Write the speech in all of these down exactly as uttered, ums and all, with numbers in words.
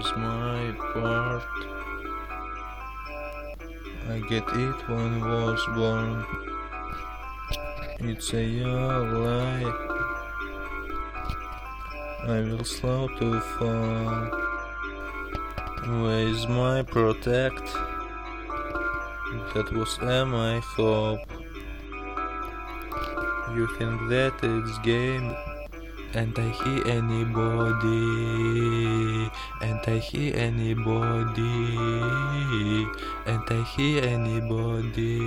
is my part. I get it when was born. It's a your lie. I will slow to fall. Where is my protect? That was uh, my hope. You think that it's game? And I hear anybody, and I hear anybody, and I hear anybody.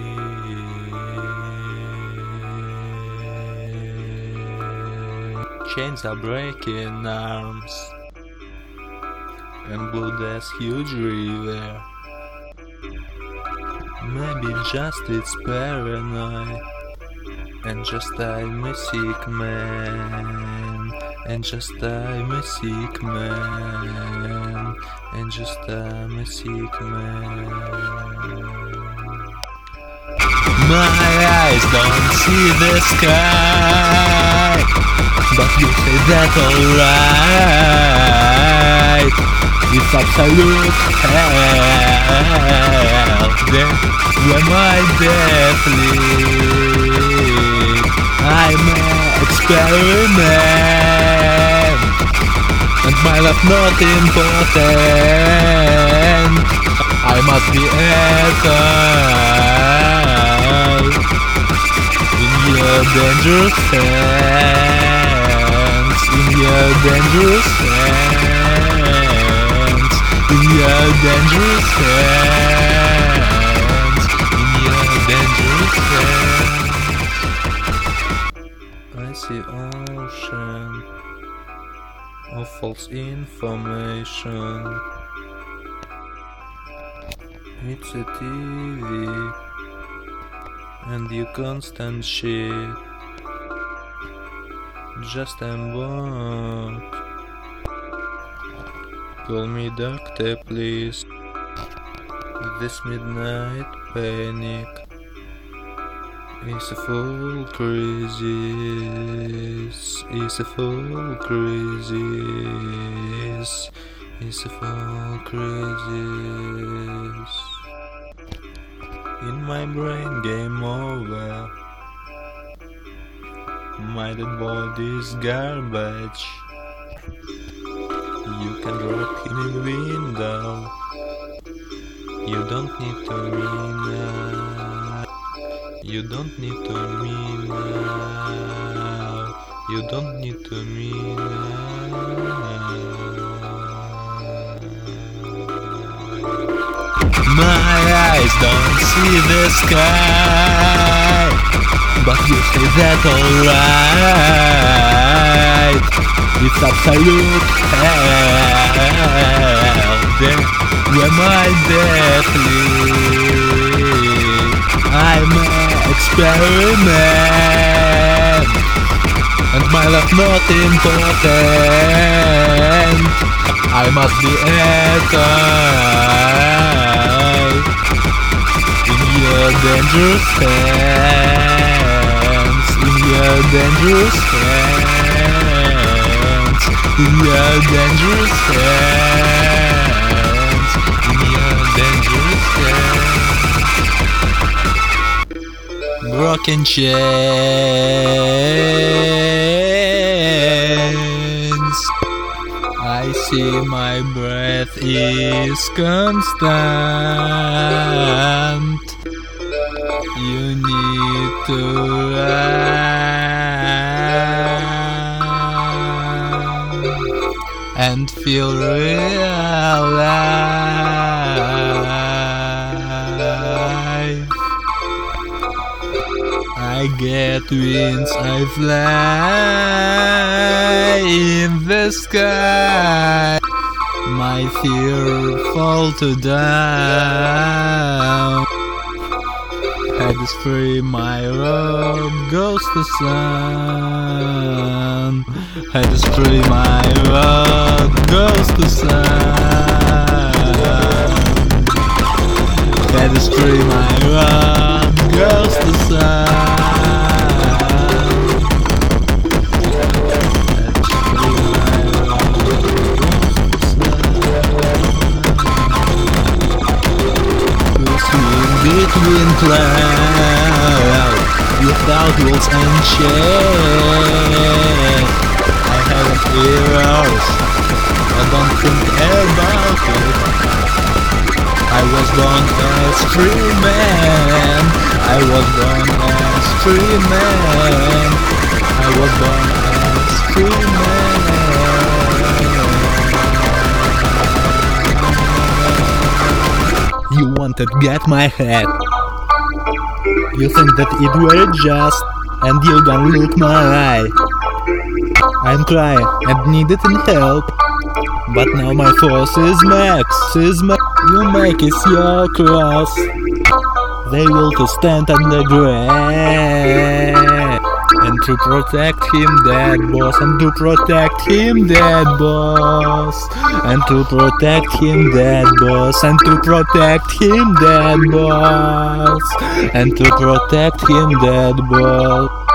Chains are breaking arms, and blood as huge river. Maybe just it's paranoid, and just I'm a sick man, and just I'm a sick man, and just I'm a sick man. My eyes don't see the sky, but you say that alright. It's absolute hell. Then when my death leaves, I'm an experiment, and my life not important. I must be eternal in your dangerous hands, in your dangerous hands, in your dangerous hands, in your dangerous hands. I see ocean of false information. It's a T V and you constant shit. Just I'm what? Call me doctor, please. This midnight panic is a full crisis. Is a full crisis. Is a full crisis. In my brain, game over. My dead body's garbage. You can drop him in window. You don't need to me now. You don't need to me now. You don't need to me now. My eyes don't see the sky, but you say that alright. It's absolute hell. Then when my death leaves, I'm an experiment, and my life not important. I must be eternal in your dangerous hands, in your dangerous hands, in your dangerous hands, in your dangerous hands. Broken chains. I see my breath is constant. You need to run and feel real alive. I get wings, I fly in the sky. My fear fall to down. Head is free, my road goes to sun. Head is free, my road goes to sun. Head is free, my road goes to sun. Head is free, my road goes to sun. without walls and chains. I haven't errors, I don't think about it. I was born as free man, I was born as free man, I was born as free man. You wanted to get my head. You think that it were just, and you gonna look my eye. I'm crying and needed help, but now my force is max, is max. You make it your cross. They will to stand on the ground, and to protect him dead boss, and to protect him dead boss, and to protect him dead boss, and to protect him dead boss, and to protect him dead boss.